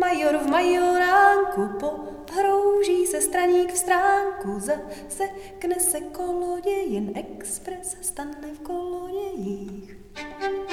major v majoránku, pohrouží se straník v stránku, zasekne se kolodějin, Express stane v kolodějích.